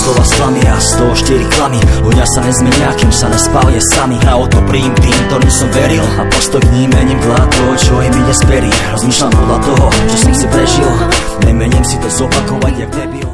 dokola slamy a z toho 4 klamy. Ľudia sa nezmenia, kým sa nespália sami. A o to príjim tým, ktorým som veril, a postoj k ním mením podľa toho, čo im ide z pery. Rozmýšľam podľa toho, čo som si prežil, nemením si to zopakovať jak debil.